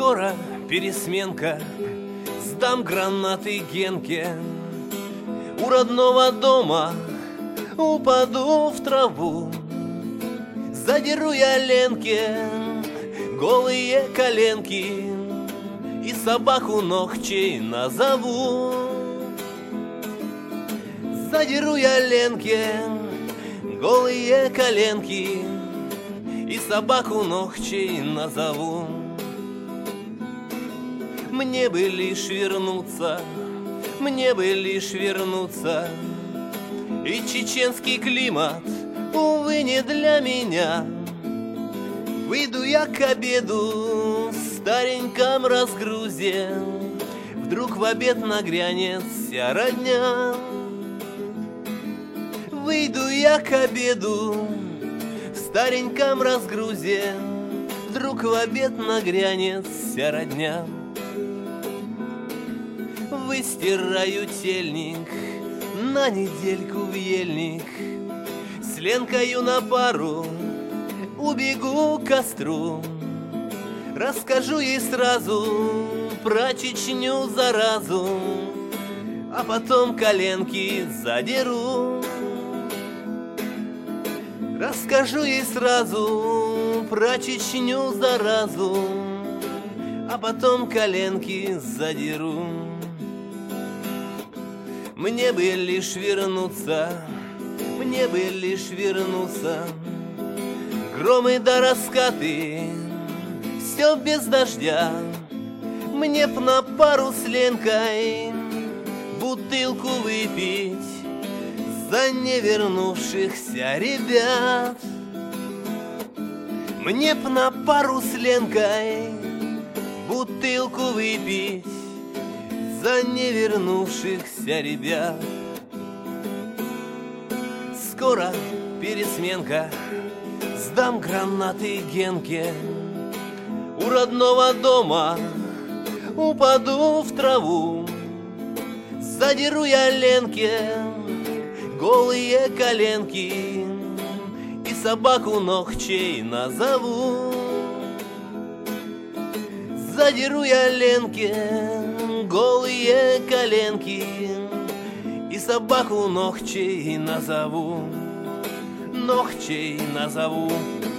Скоро пересменка, сдам гранаты Генке. У родного дома упаду в траву. Задеру я Ленке голые коленки и собаку ногчей назову. Задеру я Ленке голые коленки и собаку ногчей назову. Мне бы лишь вернуться, мне бы лишь вернуться, и чеченский климат, увы, не для меня. Выйду я к обеду в стареньком разгрузе, вдруг в обед нагрянет вся родня. Выйду я к обеду в стареньком разгрузе, вдруг в обед нагрянет вся родня. Выстираю тельник на недельку в ельник, с Ленкою на пару убегу к костру. Расскажу ей сразу про Чечню заразу, а потом коленки задеру. Расскажу ей сразу про Чечню заразу, а потом коленки задеру. Мне бы лишь вернуться, мне бы лишь вернуться. Громы да раскаты, все без дождя. Мне б на пару с Ленкой бутылку выпить за невернувшихся ребят. Мне б на пару с Ленкой бутылку выпить за невернувшихся ребят. Скоро пересменка, сдам гранаты Генке. У родного дома упаду в траву. Задеру я Ленке голые коленки и собаку ногчей назову. Задеру я Ленке голые коленки и собаку ногчей назову. Ногчей назову.